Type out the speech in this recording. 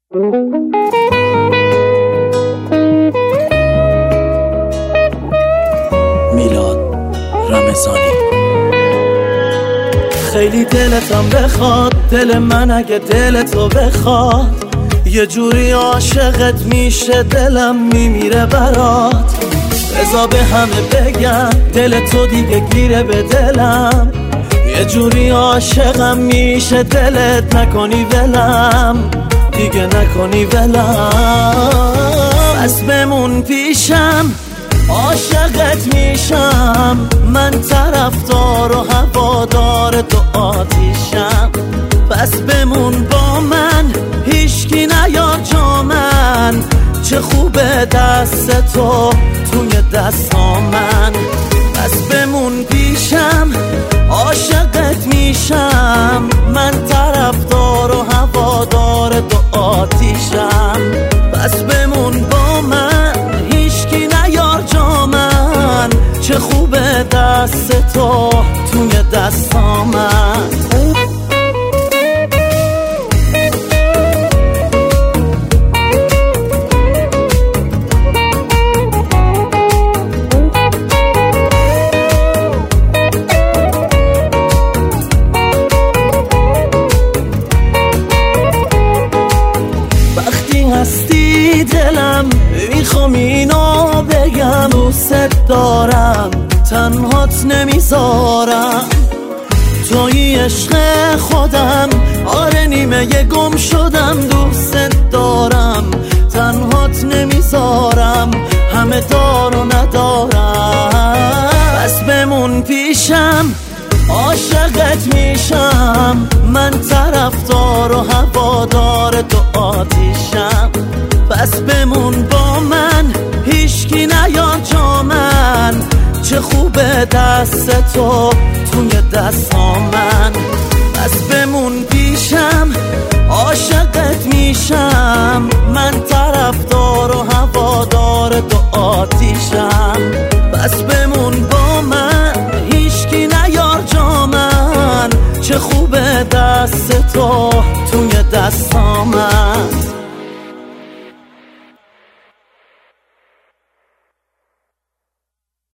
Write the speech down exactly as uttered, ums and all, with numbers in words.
میلاد رمضانی. خیلی دلتم بخواد، دل من اگه دل تو بخواد، یه جوری عاشقت میشه دلم میمیره برات. بذار به همه بگم دل تو دیگه گیره به دلم، یه جوری عاشقم میشه دلت نکنی ولم، دیگه نکنی ولم. بس بمون پیشم عاشقت میشم، من طرفدار و هوادار تو آتیشم. بس بمون با من هیچکی نیار جا من، چه خوبه دست تو توی دستا من. بس بمون پیشم عاشقت میشم، من طرفدار و هوادار تو آتیشم. بس بمون با من هیچکی نیار جا من، چه خوبه دست تو توی دستا من. هستی دلم میخوام اینو بگم، دوست دارم تنهات نمیذارم، توی عشق خودم آره نیمه گم شدم. دوست دارم تنهات نمیذارم، همه دار و ندارم. بس بمون پیشم عاشقت میشم، من طرفدار و هوادار تو آتیشم. بس بمون با من هیچکی نیار جا من، چه خوبه دست تو توی دستا من. بس بمون پیشم عاشقت میشم، من طرفدار و هوادار تو آتیشم. بس بمون با من هیچکی نیار جا من، چه خوبه دست تو توی دستا من.